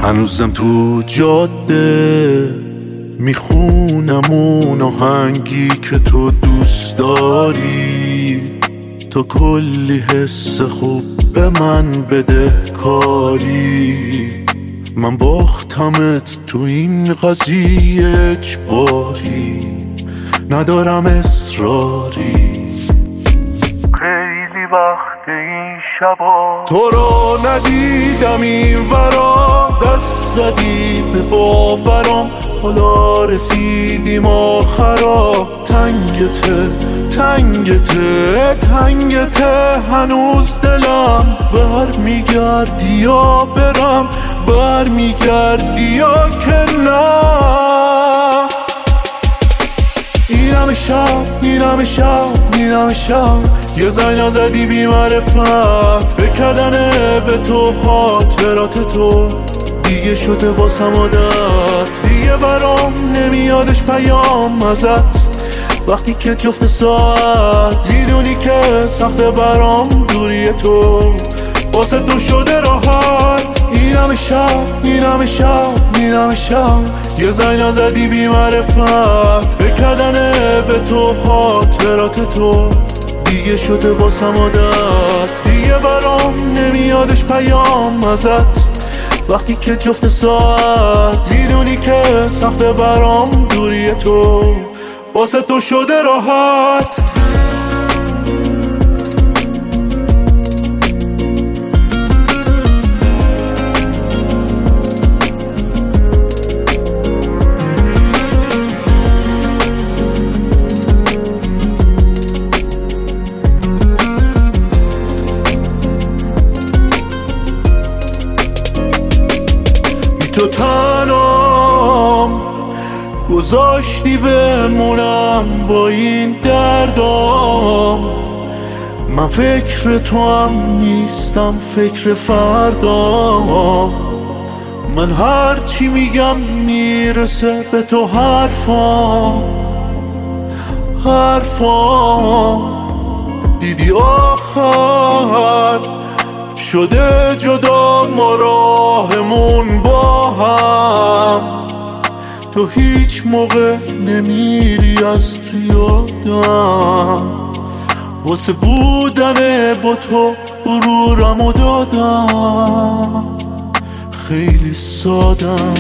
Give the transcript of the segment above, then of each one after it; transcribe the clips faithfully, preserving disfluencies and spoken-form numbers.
هنوزم تو جاده میخونم اون آهنگی که تو دوست داری. تو کلی حس خوب به من بده کاری. من باختمت تو این قضیه اجباری، ندارم اصراری. خیلی وقت این شبا تو رو ندیدم این ورا، دست زدی به باورم حالا رسیدیم آخرا. تنگته تنگته تنگته هنوز دلم، بر میگردی یا برم، بر میگردی یا که نه. اینم شب اینم شب اینم شب یه زنگ نزدی بی معرفت. فکر کردنه به تو خاطرات تو دیگه شده واسم عادت. دیگه برام نمیادش پیام ازت وقتی که جفت ساعت. میدونی که سخته برام دوری تو، واسه تو شده راحت. اینم شب اینم شب اینم شب یه زنگ نزدی بی معرفت. فکر کردنه به تو خاطرات تو دیگه شده واسم عادت. دیگه برام نمیادش پیام ازت وقتی که جفت ساعت. میدونی که سخته برام دوری تو، واسه تو شده راحت. تو تنام گذاشتی بمونم با این دردام. من فکر تو هم نیستم، فکر فردام. من هر چی میگم میرسه به تو حرفام حرفام. دیدی آخر شده جدا ما راهمون با هم. تو هیچ موقع نمیری از تو یادم، واسه بودن با تو غرورمو دادم. خیلی سادم.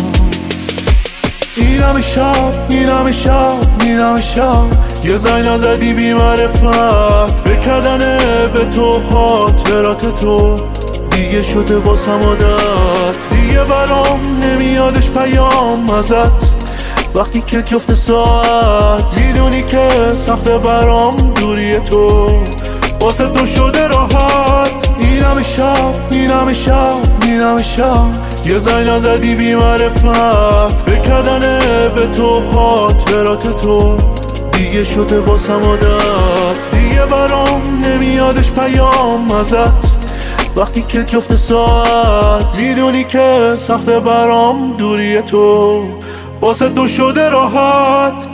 اینم شب اینم شب اینم شب یه زنگ نزدی بی معرفت. فکر کردنه به تو خاطرات تو دیگه شده واسم عادت. دیگه برام نمیادش پیام ازت وقتی که جفت ساعت. میدونی که سخته برام دوری تو، واسه تو شده راحت. اینم شب اینم شب اینم شب یه زنگ نزدی بی معرفت. فکر کردنه به تو خاطرات تو دیگه شده واسم عادت. دیگه برام نمیادش پیام ازت وقتی که جفت ساعت. میدونی که سخته برام دوری تو، واسه تو شده راحت.